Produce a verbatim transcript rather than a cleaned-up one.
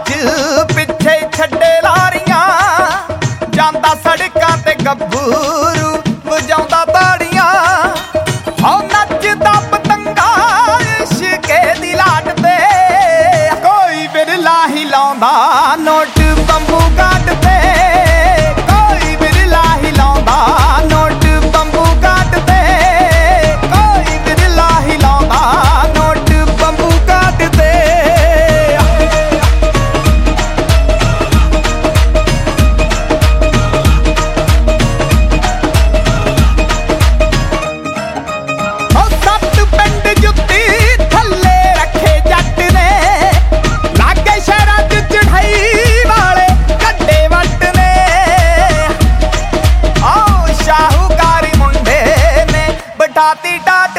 ਅੱਜ ਪਿੱਛੇ ਛੱਡੇ ਲਾਰੀਆਂ, ਜਾਂਦਾ ਸੜਕਾਂ ਤੇ ਗੱਭਰੂ ਵਜਾਉਂਦਾ ਤਾੜੀਆਂ। ਹੋ ਨੱਚਦਾ ਪਤੰਗਾ ਇਸ਼ਕੇ ਦੀ ਲਾਟ ਤੇ, ਕੋਈ ਬਿਰਲਾ ਹੀ ਲਾਉਂਦਾ ਨੋਟ ਬੰਬੂ ਘਾਟ ਤੇ, ਕੋਈ ਬਿਰਲਾ ਹੀ ਲਾਉਂਦਾ ਨੋਟ ਬੰਬੂ ਘਾਟ ਤੇ, ਕੋਈ ਬਿਰਲਾ ਹੀ ਲਾਉਂਦਾ ਨੋਟ ਬੰਬੂ ਘਾਟ ਤੇ। ਉਹ ਸੱਤ ਪਿੰਡ ਜੁੱਤੀ ਥੱਲੇ ਰੱਖੇ ਜੱਟ ਨੇ, ਲਾਗੇ ਸ਼ਹਿਰਾਂ ਚ ਚੜ੍ਹਾਈ ਵਾਲੇ ਕੱਡੇ ਵੱਟ ਨੇ। ਆਹ ਸ਼ਾਹੂਕਾਰੀ ਮੁੰਡੇ ਨੇ ਬਿਠਾਤੀ ਟਾਟ